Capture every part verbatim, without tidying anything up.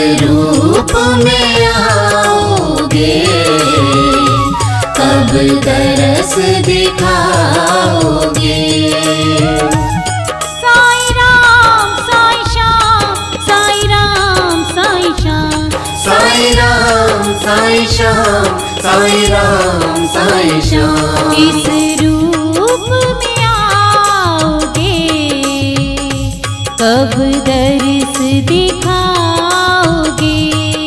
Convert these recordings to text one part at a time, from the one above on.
रूप में आओगे, कब दरस दिखाओगे। साईं राम साईं श्याम, साईं राम साईं श्याम, साईं राम साईं श्याम, साईं राम साईं श्याम। इस रूप में आओगे, कब दरस दिखाओगे।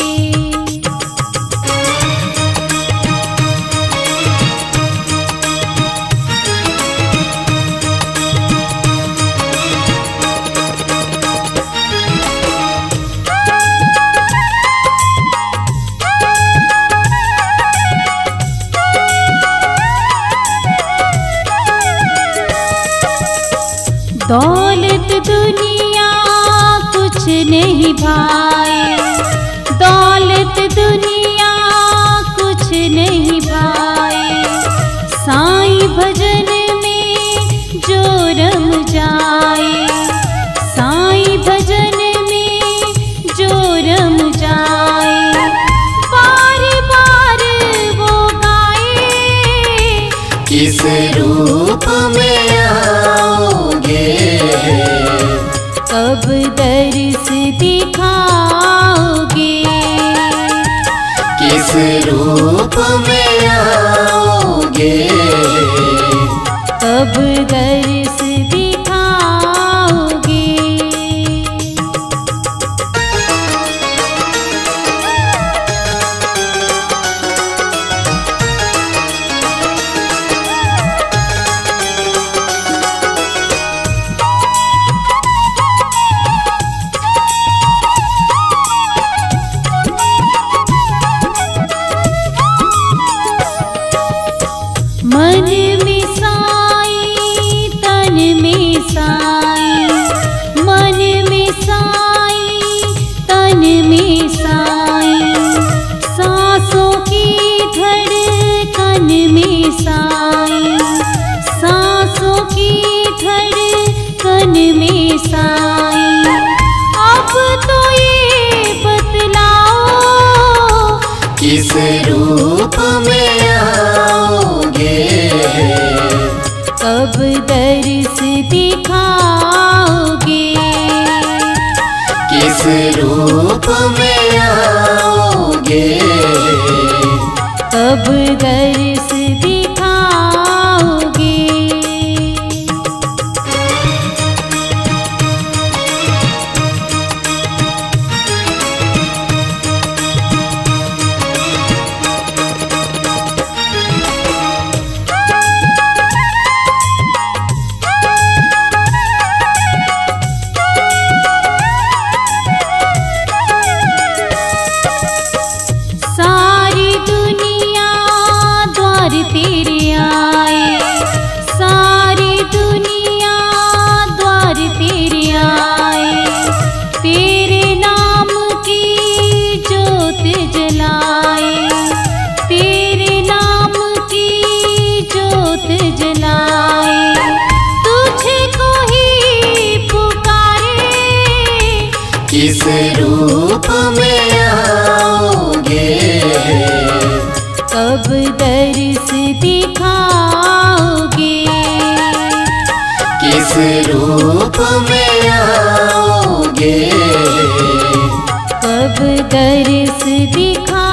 दौलत दुनिया कुछ नहीं भाए, दौलत दुनिया कुछ नहीं भाए। साईं भजन में जो रम जाए, साईं भजन में जो रम जाए। बार बार वो गाए, किस रूप में आओगे, कब दरस दिखाओगे। किस रूप में आओगे, कब दरस दिखाओगे। मन में साईं, तन में साईं, मन में साईं, तन में साईं। सांसों की धड़कन में साईं, सांसों की धड़कन में साईं। अब तो ये बतलाओ, किस रूप में आओगे, कब दरस दिखाओगे। किस रूप में आओगे, कब दरस दिखाओगे। सारी दुनिया द्वार तेरे आए, सारी दुनिया द्वार तेरे आए। तेरे नाम की जोत जलाए, तेरे नाम की जोत जलाए। तुझको ही पुकारे, किस रूप में आओगे, कब दरस दिखाओगे। किस रूप में आओगे, कब दरस दिखा